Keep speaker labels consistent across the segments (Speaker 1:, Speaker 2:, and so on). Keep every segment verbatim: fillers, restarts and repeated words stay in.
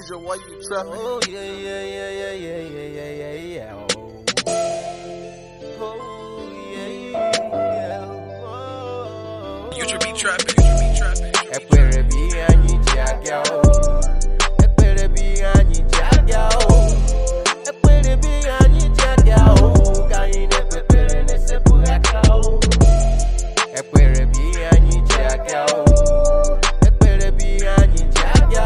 Speaker 1: Deja, why you trapping?
Speaker 2: Oh yeah, yeah, yeah, yeah, yeah, yeah, yeah, yeah, yeah. Oh, oh yeah, yeah. Oh,
Speaker 1: You should be trapping. You should be trapping.
Speaker 2: I better be on you, Jack, yo. I better be on you, Jack, yo. I better be on you, Jack, yo. Can't never better than this, black, yo. I better be on you, Jack, yo. I better be on you, Jack, yo.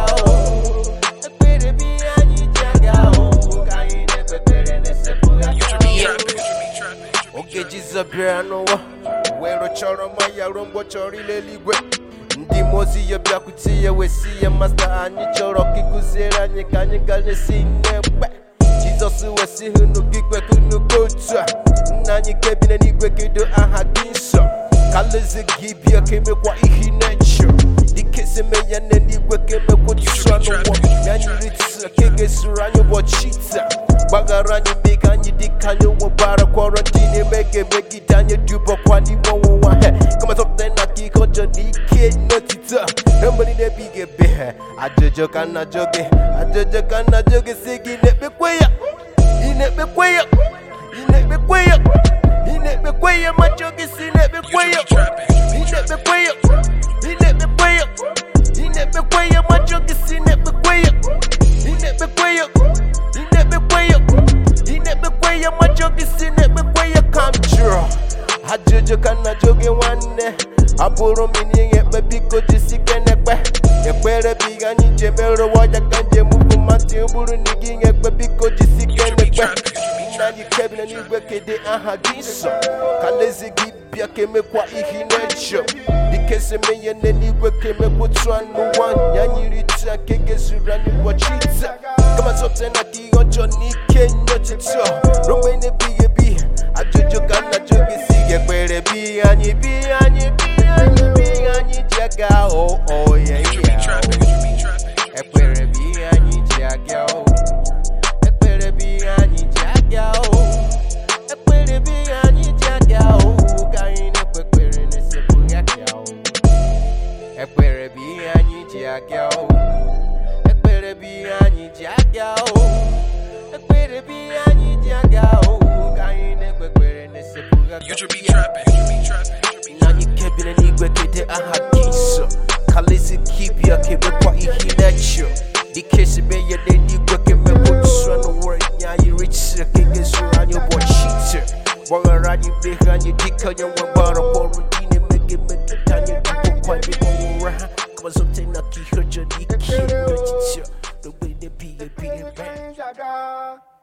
Speaker 2: I better be on you, Jack, yo. Can't never better than this, black,
Speaker 1: You should be
Speaker 2: yo.
Speaker 1: trapping. You should be trapping.
Speaker 2: Okay, Jesus, piano. Wero choro maya rombo chori leligwe. Ndi mozi ya byakuti ya wesi ya master anyi choro kikuzera nyekanye gane sinebe. Jesus wesi hunu gigwe kunu kotwa. Nanyi kebine nigwe kido aha ginso. Kaleze gibia keme kwa ihi nature. Dikese me ya nenigwe keme kutuswa no wa. Nanyi ritsa kege suranyo bochita. Bagaranyi meganyi dikanyo wabara quarantine mege megi danye dubo kwani mo wa he. Kama something na kikojo nike notita. Nobody ne bige be. Ajojo kana joge. Ajojo kana joge sigi ne bekweya. Ine bekweya. Ine bekweya. Ine bekweya majoge sine bekweya. Ine bekweya. Ine bekweya. Ine bekweya majoge sine bekweya. Ine bekweya. Ine bekweya. Ine bekweya majoge sine bekweya come true. Ajojo kana joge wane. Aburo mini yekbe biko jisi kenekbe. Yekwere biga ni jemero waja kanje muku mati uburu nigi yekbe biko jisi kenekbe. Nani kebine nigwe kede aha ginso. Kalezi gibia keme kwa ihi nature. Dikese meye ne nigwe keme kutwa nuwa. Nyanyi rita kege surani wachita. Kama zote na kigonjo nike nyotito. Romwe ne biye biye. Ajojo kana jogi sige kwere biye anyi biye anyi biye anyi biye anyi jaga. Oh oh yeah
Speaker 1: You should be
Speaker 2: yeah.
Speaker 1: trapping. You should be trapping.
Speaker 2: Ekwere biye anyi jaga. Ekwere biye anyi jaga. Ekwere biye anyi jaga. Kaine kwekwere ne sepu yaka. Ekwere biye anyi jaga. Ekwere biye anyi jaga. Ekwere biye anyi jaga. Kaine kwekwere ne sepu yaka.
Speaker 1: You should be trapping. You should be trapping. You should be
Speaker 2: Nani kebine nigwe kete aha ginso. Kalisi kibia kebe kwa ihi nature. Dikesi meye ne nigwe keme kutuswa no word nyayi ritsa kege suranyo bochita. Wangaranyi behanyi dikanyo wabara quarantine mege mege tanya dupo kwanyi mwura. Kama zote na kihojo niki notita. Nobody ne biye biye bang.